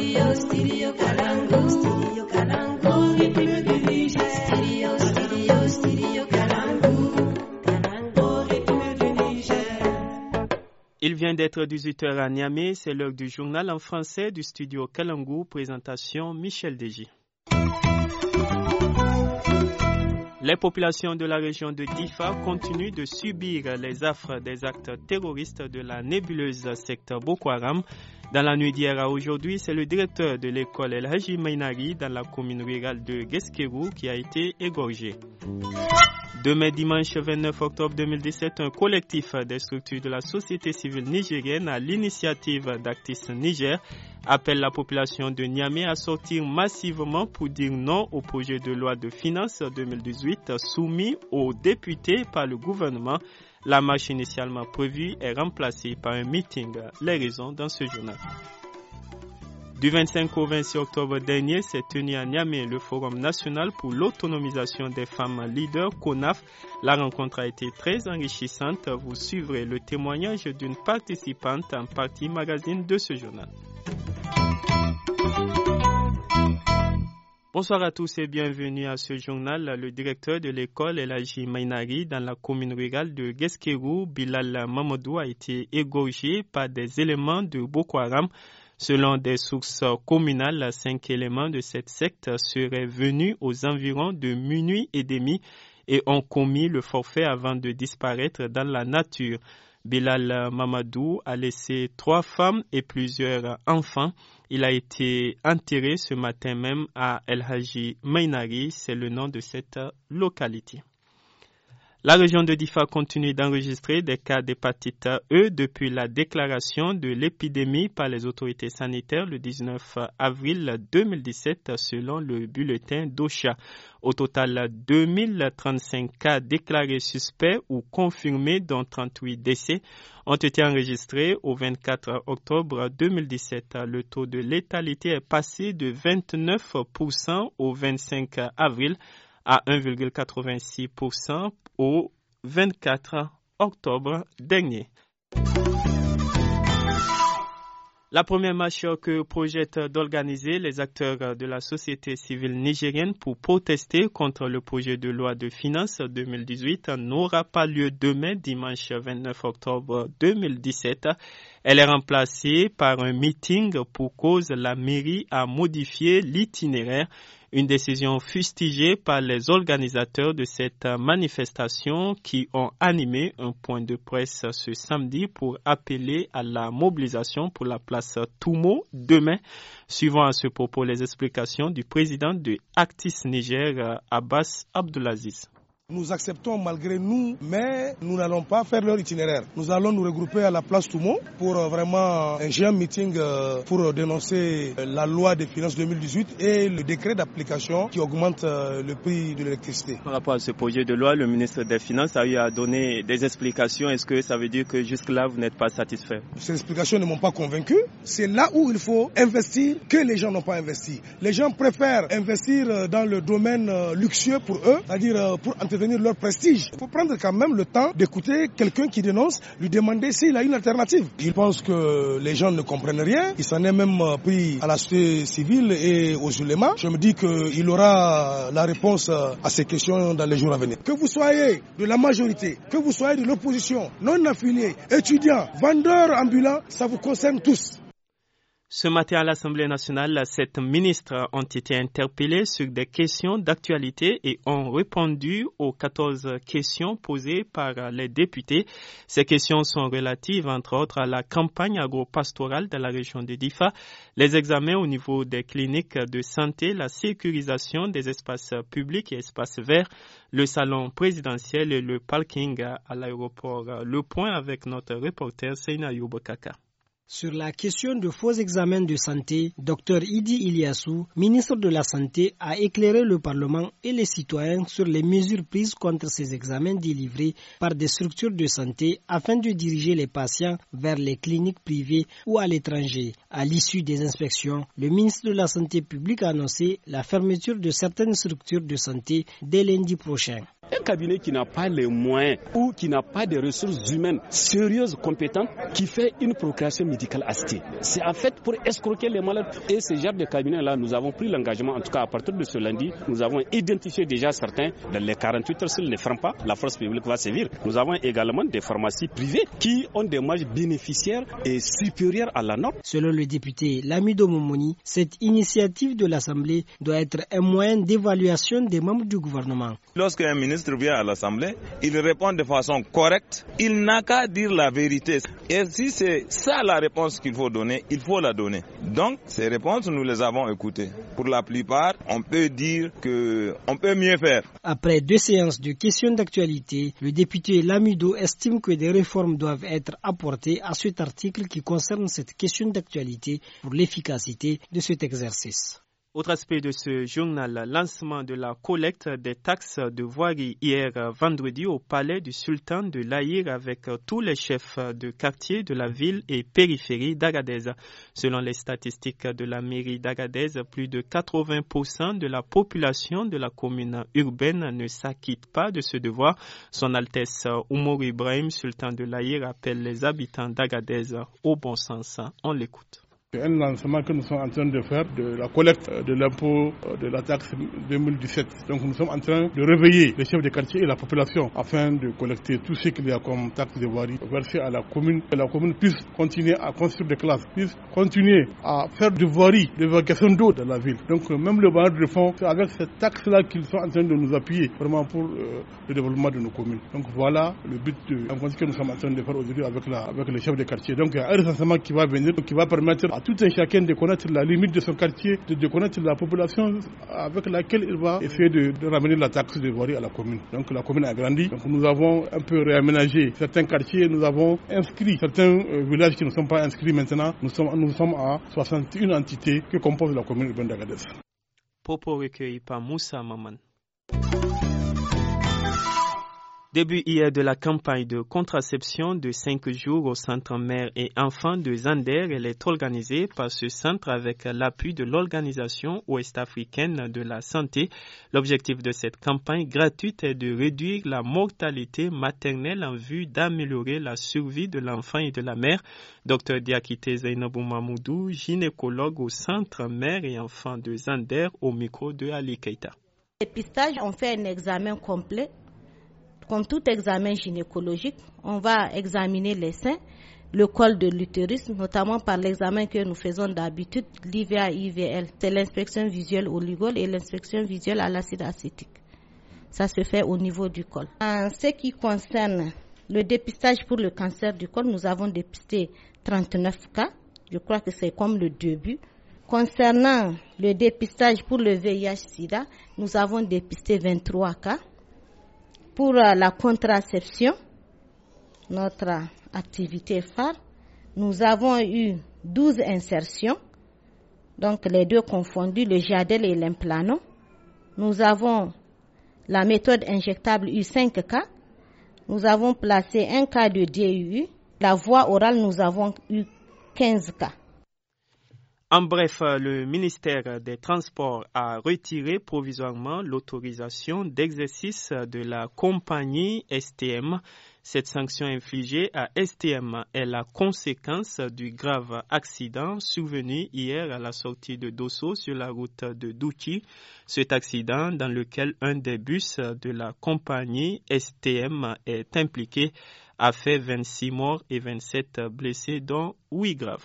Il vient d'être 18h à Niamey, c'est l'heure du journal en français du studio Kalangu, présentation Michel Deji. Les populations de la région de Difa continuent de subir les affres des actes terroristes de la nébuleuse secte Boko Haram. Dans la nuit d'hier à aujourd'hui, c'est le directeur de l'école El Haji Mainari dans la commune rurale de Guesquerou qui a été égorgé. Demain dimanche 29 octobre 2017, un collectif des structures de la société civile nigérienne à l'initiative d'Actis Niger appelle la population de Niamey à sortir massivement pour dire non au projet de loi de finances 2018 soumis aux députés par le gouvernement. La marche initialement prévue est remplacée par un meeting. Les raisons dans ce journal. Du 25 au 26 octobre dernier, s'est tenu à Niamey le Forum national pour l'autonomisation des femmes leaders, CONAF. La rencontre a été très enrichissante. Vous suivrez le témoignage d'une participante en partie magazine de ce journal. Bonsoir à tous et bienvenue à ce journal. Le directeur de l'école El Haji Mainari dans la commune rurale de Guesquerou, Bilal Mamadou, a été égorgé par des éléments de Boko Haram. Selon des sources communales, 5 éléments de cette secte seraient venus aux environs de minuit et demi et ont commis le forfait avant de disparaître dans la nature. Bilal Mamadou a laissé 3 femmes et plusieurs enfants. Il a été enterré ce matin même à El Haji Mainari, c'est le nom de cette localité. La région de Difa continue d'enregistrer des cas d'hépatite E depuis la déclaration de l'épidémie par les autorités sanitaires le 19 avril 2017 selon le bulletin d'OCHA. Au total, 2035 cas déclarés suspects ou confirmés, dont 38 décès, ont été enregistrés au 24 octobre 2017. Le taux de létalité est passé de 29% au 25 avril à 1,86% au 24 octobre dernier. La première marche que projettent d'organiser les acteurs de la société civile nigérienne pour protester contre le projet de loi de finances 2018 n'aura pas lieu demain, dimanche 29 octobre 2017. Elle est remplacée par un meeting pour cause la mairie a modifié l'itinéraire. Une décision fustigée par les organisateurs de cette manifestation qui ont animé un point de presse ce samedi pour appeler à la mobilisation pour la place Toumo demain. Suivant à ce propos les explications du président de Actis Niger, Abbas Abdulaziz. Nous acceptons malgré nous, mais nous n'allons pas faire leur itinéraire. Nous allons nous regrouper à la place Toumo pour vraiment un géant meeting pour dénoncer la loi des finances 2018 et le décret d'application qui augmente le prix de l'électricité. Par rapport à ce projet de loi, le ministre des Finances a eu à donner des explications. Est-ce que ça veut dire que jusque-là, vous n'êtes pas satisfait? Ces explications ne m'ont pas convaincu. C'est là où il faut investir que les gens n'ont pas investi. Les gens préfèrent investir dans le domaine luxueux pour eux, c'est-à-dire pour entretenir leur prestige. Il faut prendre quand même le temps d'écouter quelqu'un qui dénonce, lui demander s'il a une alternative. Je pense que les gens ne comprennent rien. Il s'en est même pris à la société civile et aux ulémas. Je me dis qu'il aura la réponse à ces questions dans les jours à venir. Que vous soyez de la majorité, que vous soyez de l'opposition, non affiliés, étudiants, vendeurs ambulants, ça vous concerne tous. Ce matin à l'Assemblée nationale, 7 ministres ont été interpellés sur des questions d'actualité et ont répondu aux 14 questions posées par les députés. Ces questions sont relatives, entre autres, à la campagne agro-pastorale dans la région de Difa, les examens au niveau des cliniques de santé, la sécurisation des espaces publics et espaces verts, le salon présidentiel et le parking à l'aéroport. Le point avec notre reporter Seina Youbokaka. Sur la question de faux examens de santé, Dr Idi Iliassou, ministre de la Santé, a éclairé le Parlement et les citoyens sur les mesures prises contre ces examens délivrés par des structures de santé afin de diriger les patients vers les cliniques privées ou à l'étranger. À l'issue des inspections, le ministre de la Santé publique a annoncé la fermeture de certaines structures de santé dès lundi prochain. Un cabinet qui n'a pas les moyens ou qui n'a pas de ressources humaines sérieuses, compétentes, qui fait une procuration médicale assistée. C'est en fait pour escroquer les malades. Et ce genre de cabinet-là, nous avons pris l'engagement, en tout cas à partir de ce lundi, nous avons identifié déjà certains. Dans les 48 heures, s'ils ne ferment pas, la force publique va sévir. Nous avons également des pharmacies privées qui ont des marges bénéficiaires et supérieures à la norme. Selon le député Lamido Momoni, cette initiative de l'Assemblée doit être un moyen d'évaluation des membres du gouvernement. Lorsqu'un ministre vient à l'Assemblée, il répond de façon correcte. Il n'a qu'à dire la vérité. Et si c'est ça la réponse qu'il faut donner, il faut la donner. Donc, ces réponses, nous les avons écoutées. Pour la plupart, on peut dire qu'on peut mieux faire. Après 2 séances de questions d'actualité, le député Lamido estime que des réformes doivent être apportées à cet article qui concerne cette question d'actualité pour l'efficacité de cet exercice. Autre aspect de ce journal, lancement de la collecte des taxes de voirie hier vendredi au palais du sultan de l'Aïr avec tous les chefs de quartier de la ville et périphérie d'Agadez. Selon les statistiques de la mairie d'Agadez, plus de 80% de la population de la commune urbaine ne s'acquitte pas de ce devoir. Son Altesse Oumour Ibrahim, sultan de l'Aïr, appelle les habitants d'Agadez au bon sens. On l'écoute. C'est un lancement que nous sommes en train de faire de la collecte de l'impôt de la taxe 2017. Donc nous sommes en train de réveiller les chefs de quartier et la population afin de collecter tout ce qu'il y a comme taxe de voirie versée à la commune. Que la commune puisse continuer à construire des classes, puisse continuer à faire de voirie, d'évacuation d'eau dans la ville. Donc même le bailleur de fonds, c'est avec cette taxe-là qu'ils sont en train de nous appuyer vraiment pour le développement de nos communes. Donc voilà le but que nous sommes en train de faire aujourd'hui avec les chefs de quartier. Donc il y a un recensement qui va venir, qui va permettre à tout un chacun de connaître la limite de son quartier, de connaître la population avec laquelle il va essayer de ramener la taxe de voirie à la commune. Donc la commune a grandi. Donc nous avons un peu réaménagé certains quartiers, nous avons inscrit certains villages qui ne sont pas inscrits maintenant. Nous sommes à 61 entités que compose la commune urbaine d'Agadez. Propos recueillis par Moussa Maman. Début hier de la campagne de contraception de 5 jours au centre mère et enfants de Zander, elle est organisée par ce centre avec l'appui de l'Organisation ouest-africaine de la santé. L'objectif de cette campagne gratuite est de réduire la mortalité maternelle en vue d'améliorer la survie de l'enfant et de la mère. Dr Diakité Zainabou Mamoudou, gynécologue au centre mère et enfants de Zander, au micro de Ali Keita. Dépistage, on fait un examen complet. Comme tout examen gynécologique, on va examiner les seins, le col de l'utérus, notamment par l'examen que nous faisons d'habitude, l'IVA-IVL. C'est l'inspection visuelle au Lugol et l'inspection visuelle à l'acide acétique. Ça se fait au niveau du col. En ce qui concerne le dépistage pour le cancer du col, nous avons dépisté 39 cas. Je crois que c'est comme le début. Concernant le dépistage pour le VIH-Sida, nous avons dépisté 23 cas. Pour la contraception, notre activité phare, nous avons eu 12 insertions, donc les deux confondus, le Jadel et l'Implanon. Nous avons la méthode injectable eu 5 cas. Nous avons placé un cas de DUI. La voie orale, nous avons eu 15 cas. En bref, le ministère des Transports a retiré provisoirement l'autorisation d'exercice de la compagnie STM. Cette sanction infligée à STM est la conséquence du grave accident survenu hier à la sortie de Dosso sur la route de Douchi. Cet accident, dans lequel un des bus de la compagnie STM est impliqué, a fait 26 morts et 27 blessés, dont 8 graves.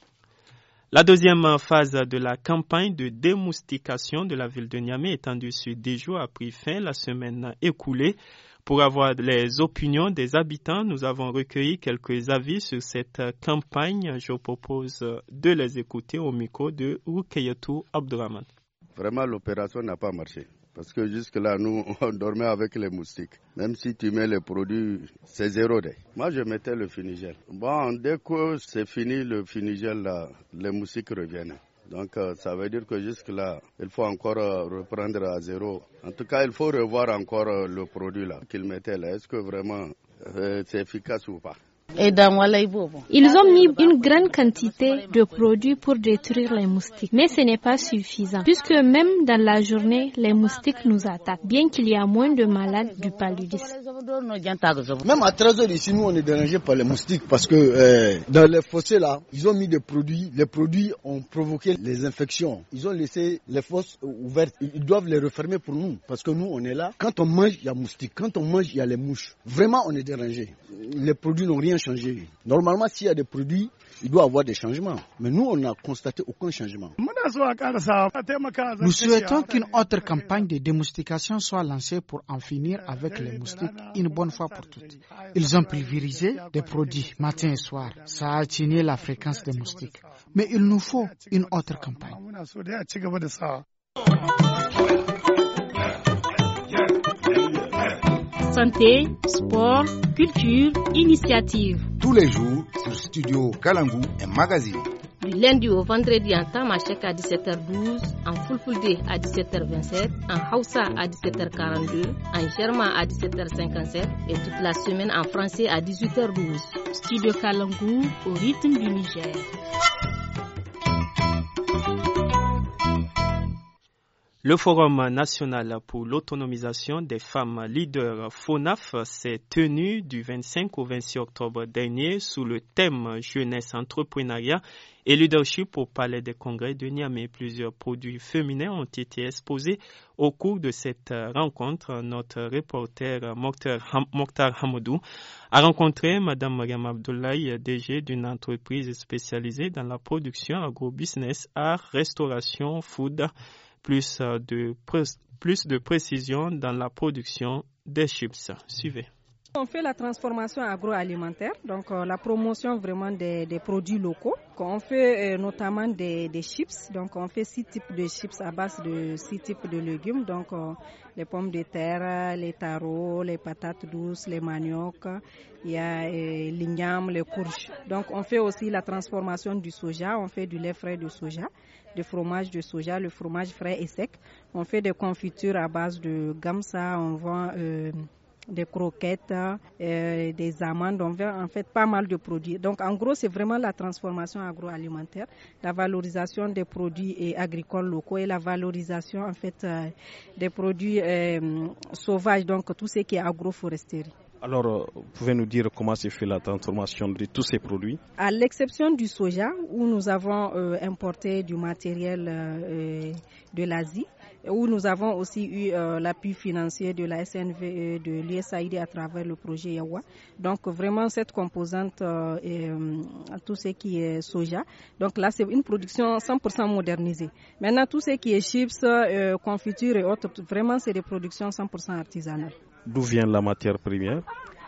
La deuxième phase de la campagne de démoustication de la ville de Niamey, étendue sur 10 jours, a pris fin la semaine écoulée. Pour avoir les opinions des habitants, nous avons recueilli quelques avis sur cette campagne. Je propose de les écouter au micro de Rukayatou Abdourahman. Vraiment, l'opération n'a pas marché. Parce que jusque-là, nous, on dormait avec les moustiques. Même si tu mets les produits, c'est 0. Moi, je mettais le Finigel. Bon, dès que c'est fini le Finigel, là, les moustiques reviennent. Donc, ça veut dire que jusque-là, il faut encore reprendre à 0. En tout cas, il faut revoir encore le produit là qu'il mettait là. Est-ce que vraiment c'est efficace ou pas? Ils ont mis une grande quantité de produits pour détruire les moustiques. Mais ce n'est pas suffisant, puisque même dans la journée, les moustiques nous attaquent, bien qu'il y a moins de malades du paludisme. Même à 13h ici, nous on est dérangés par les moustiques parce que dans les fossés là, ils ont mis des produits. Les produits ont provoqué les infections. Ils ont laissé les fosses ouvertes. Ils doivent les refermer pour nous parce que nous on est là. Quand on mange, il y a moustiques. Quand on mange, il y a les mouches. Vraiment, on est dérangés. Les produits n'ont rien changé. Normalement, s'il y a des produits, il doit y avoir des changements. Mais nous, on n'a constaté aucun changement. Nous souhaitons qu'une autre campagne de démoustication soit lancée pour en finir avec les moustiques une bonne fois pour toutes. Ils ont pulvérisé des produits matin et soir. Ça a atténué la fréquence des moustiques. Mais il nous faut une autre campagne. Santé, sport, culture, initiative. Tous les jours, sur Studio Kalangu, un magazine. Du lundi au vendredi en Tamashek à 17h12, en Fulfulde à 17h27, en Hausa à 17h42, en Germain à 17h57 et toute la semaine en français à 18h12. Studio Kalangu au rythme du Niger. Le Forum national pour l'autonomisation des femmes leaders FONAF s'est tenu du 25 au 26 octobre dernier sous le thème Jeunesse, entrepreneuriat et leadership au Palais des Congrès de Niamey. Plusieurs produits féminins ont été exposés au cours de cette rencontre. Notre reporter Mokhtar Hamadou a rencontré Mme Mariam Abdoulaye, DG d'une entreprise spécialisée dans la production agro-business, art, restauration, food. Plus de précision dans la production des chips. Suivez. On fait la transformation agroalimentaire, donc la promotion vraiment des produits locaux. On fait notamment des chips, donc on fait 6 types de chips à base de 6 types de légumes, donc les pommes de terre, les taros, les patates douces, les maniocs, il y a l'igname, les courges. Donc on fait aussi la transformation du soja, on fait du lait frais de soja, du fromage de soja, le fromage frais et sec. On fait des confitures à base de gamsa, on vend des croquettes, des amandes, on vend en fait pas mal de produits. Donc en gros, c'est vraiment la transformation agroalimentaire, la valorisation des produits agricoles locaux et la valorisation en fait des produits sauvages, donc tout ce qui est agroforesterie. Alors, vous pouvez nous dire comment se fait la transformation de tous ces produits? À l'exception du soja, où nous avons importé du matériel de l'Asie, où nous avons aussi eu l'appui financier de la SNV et de l'USAID à travers le projet Yawa. Donc vraiment cette composante, tout ce qui est soja, donc là c'est une production 100% modernisée. Maintenant tout ce qui est chips, confitures et autres, vraiment c'est des productions 100% artisanales. D'où vient la matière première?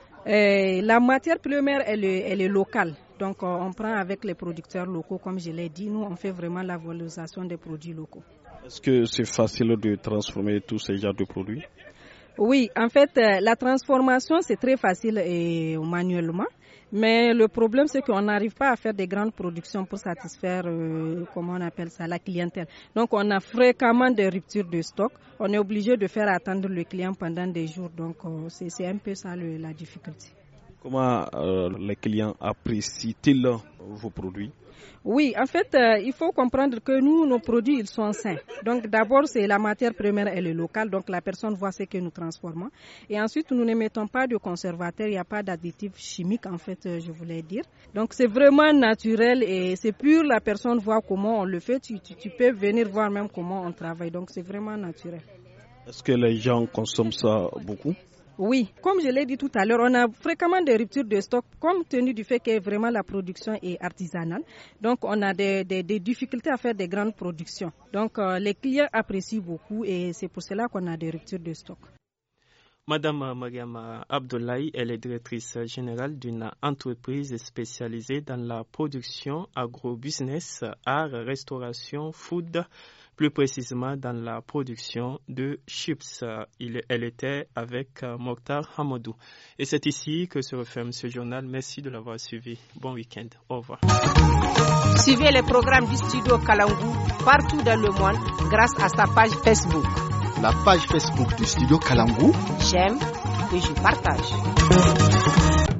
La matière première, elle est locale. Donc on prend avec les producteurs locaux, comme je l'ai dit, nous on fait vraiment la valorisation des produits locaux. Est-ce que c'est facile de transformer tous ces genres de produits? Oui, en fait, la transformation, c'est très facile manuellement. Mais le problème, c'est qu'on n'arrive pas à faire des grandes productions pour satisfaire, comment on appelle ça, la clientèle. Donc, on a fréquemment des ruptures de stock. On est obligé de faire attendre le client pendant des jours. Donc, c'est un peu ça la difficulté. Comment les clients apprécient-ils vos produits? Oui, en fait, il faut comprendre que nous, nos produits, ils sont sains. Donc, d'abord, c'est la matière première, elle est locale. Donc, la personne voit ce que nous transformons. Et ensuite, nous ne mettons pas de conservateurs. Il n'y a pas d'additifs chimiques, en fait, je voulais dire. Donc, c'est vraiment naturel et c'est pur. La personne voit comment on le fait. Tu peux venir voir même comment on travaille. Donc, c'est vraiment naturel. Est-ce que les gens consomment ça beaucoup? Oui, comme je l'ai dit tout à l'heure, on a fréquemment des ruptures de stock compte tenu du fait que vraiment la production est artisanale. Donc, on a des difficultés à faire des grandes productions. Donc, les clients apprécient beaucoup et c'est pour cela qu'on a des ruptures de stock. Madame Mariam Abdoulaye, elle est directrice générale d'une entreprise spécialisée dans la production agro-business, art, restauration, food, plus précisément dans la production de chips. Elle était avec Mokhtar Hamadou. Et c'est ici que se referme ce journal. Merci de l'avoir suivi. Bon week-end. Au revoir. Suivez les programmes du studio Kalangu partout dans le monde grâce à sa page Facebook. La page Facebook du studio Kalangu. J'aime et je partage.